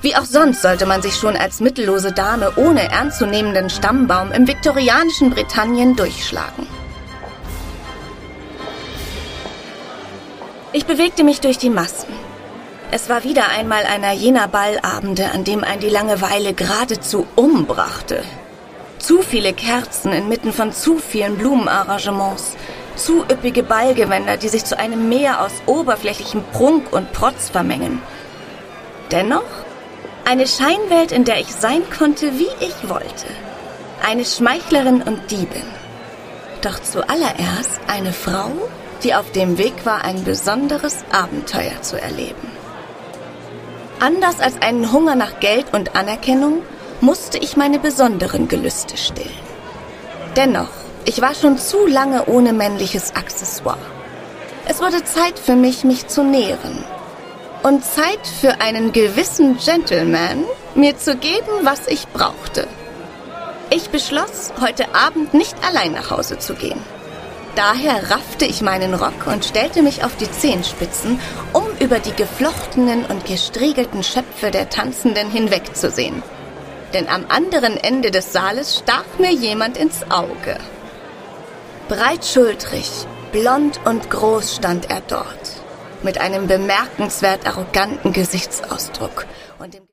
Wie auch sonst sollte man sich schon als mittellose Dame ohne ernstzunehmenden Stammbaum im viktorianischen Britannien durchschlagen. Ich bewegte mich durch die Massen. Es war wieder einmal einer jener Ballabende, an dem einen die Langeweile geradezu umbrachte. Zu viele Kerzen inmitten von zu vielen Blumenarrangements, zu üppige Ballgewänder, die sich zu einem Meer aus oberflächlichem Prunk und Protz vermengen. Dennoch eine Scheinwelt, in der ich sein konnte, wie ich wollte. Eine Schmeichlerin und Diebin. Doch zuallererst eine Frau, die auf dem Weg war, ein besonderes Abenteuer zu erleben. Anders als einen Hunger nach Geld und Anerkennung musste ich meine besonderen Gelüste stillen. Dennoch, ich war schon zu lange ohne männliches Accessoire. Es wurde Zeit für mich, mich zu nähren. Und Zeit für einen gewissen Gentleman, mir zu geben, was ich brauchte. Ich beschloss, heute Abend nicht allein nach Hause zu gehen. Daher raffte ich meinen Rock und stellte mich auf die Zehenspitzen, um über die geflochtenen und gestriegelten Schöpfe der Tanzenden hinwegzusehen. Denn am anderen Ende des Saales stach mir jemand ins Auge. Breitschultrig, blond und groß stand er dort, mit einem bemerkenswert arroganten Gesichtsausdruck und dem